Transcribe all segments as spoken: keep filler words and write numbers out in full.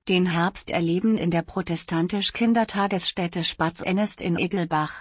Den Herbst erleben in der protestantisch-Kindertagesstätte Spatz-Ennest in Iggelbach.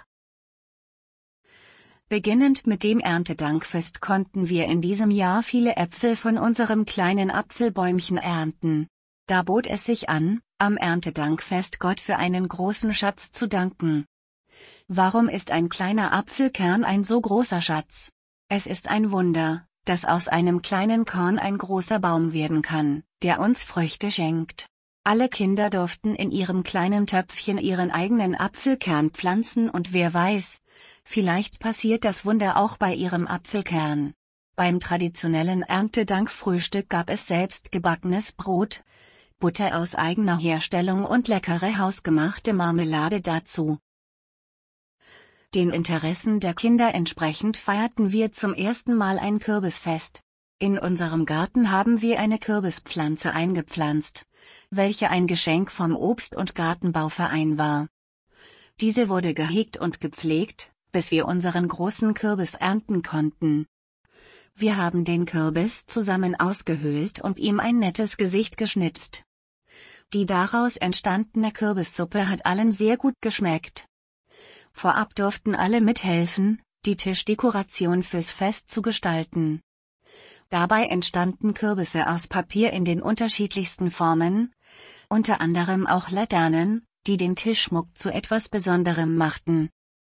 Beginnend mit dem Erntedankfest konnten wir in diesem Jahr viele Äpfel von unserem kleinen Apfelbäumchen ernten. Da bot es sich an, am Erntedankfest Gott für einen großen Schatz zu danken. Warum ist ein kleiner Apfelkern ein so großer Schatz? Es ist ein Wunder, dass aus einem kleinen Korn ein großer Baum werden kann, der uns Früchte schenkt. Alle Kinder durften in ihrem kleinen Töpfchen ihren eigenen Apfelkern pflanzen und wer weiß, vielleicht passiert das Wunder auch bei ihrem Apfelkern. Beim traditionellen Erntedankfrühstück gab es selbstgebackenes Brot, Butter aus eigener Herstellung und leckere hausgemachte Marmelade dazu. Den Interessen der Kinder entsprechend feierten wir zum ersten Mal ein Kürbisfest. In unserem Garten haben wir eine Kürbispflanze eingepflanzt, welche ein Geschenk vom Obst- und Gartenbauverein war. Diese wurde gehegt und gepflegt, bis wir unseren großen Kürbis ernten konnten. Wir haben den Kürbis zusammen ausgehöhlt und ihm ein nettes Gesicht geschnitzt. Die daraus entstandene Kürbissuppe hat allen sehr gut geschmeckt. Vorab durften alle mithelfen, die Tischdekoration fürs Fest zu gestalten. Dabei entstanden Kürbisse aus Papier in den unterschiedlichsten Formen, unter anderem auch Laternen, die den Tischschmuck zu etwas Besonderem machten.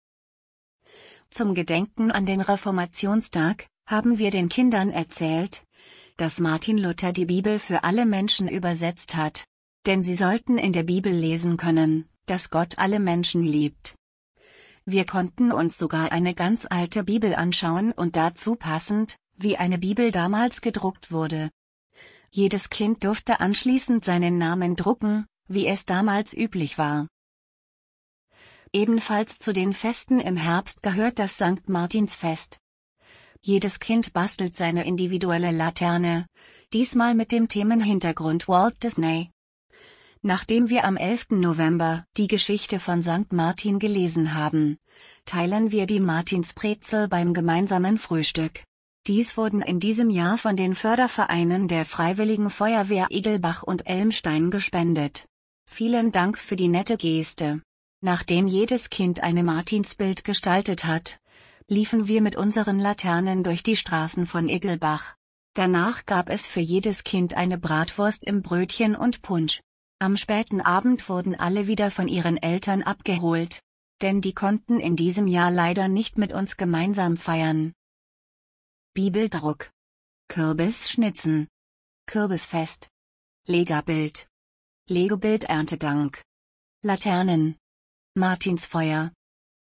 Zum Gedenken an den Reformationstag haben wir den Kindern erzählt, dass Martin Luther die Bibel für alle Menschen übersetzt hat, denn sie sollten in der Bibel lesen können, dass Gott alle Menschen liebt. Wir konnten uns sogar eine ganz alte Bibel anschauen und dazu passend, wie eine Bibel damals gedruckt wurde. Jedes Kind durfte anschließend seinen Namen drucken, wie es damals üblich war. Ebenfalls zu den Festen im Herbst gehört das Sankt Martinsfest. Jedes Kind bastelt seine individuelle Laterne, diesmal mit dem Themenhintergrund Walt Disney. Nachdem wir am elften November die Geschichte von Sankt Martin gelesen haben, teilen wir die Martinsbrezel beim gemeinsamen Frühstück. Dies wurden in diesem Jahr von den Fördervereinen der Freiwilligen Feuerwehr Iggelbach und Elmstein gespendet. Vielen Dank für die nette Geste. Nachdem jedes Kind eine Martinsbild gestaltet hat, liefen wir mit unseren Laternen durch die Straßen von Iggelbach. Danach gab es für jedes Kind eine Bratwurst im Brötchen und Punsch. Am späten Abend wurden alle wieder von ihren Eltern abgeholt, denn die konnten in diesem Jahr leider nicht mit uns gemeinsam feiern. Bibeldruck, Kürbisschnitzen, Kürbisfest, Legabild, Legobild Erntedank, Laternen, Martinsfeuer.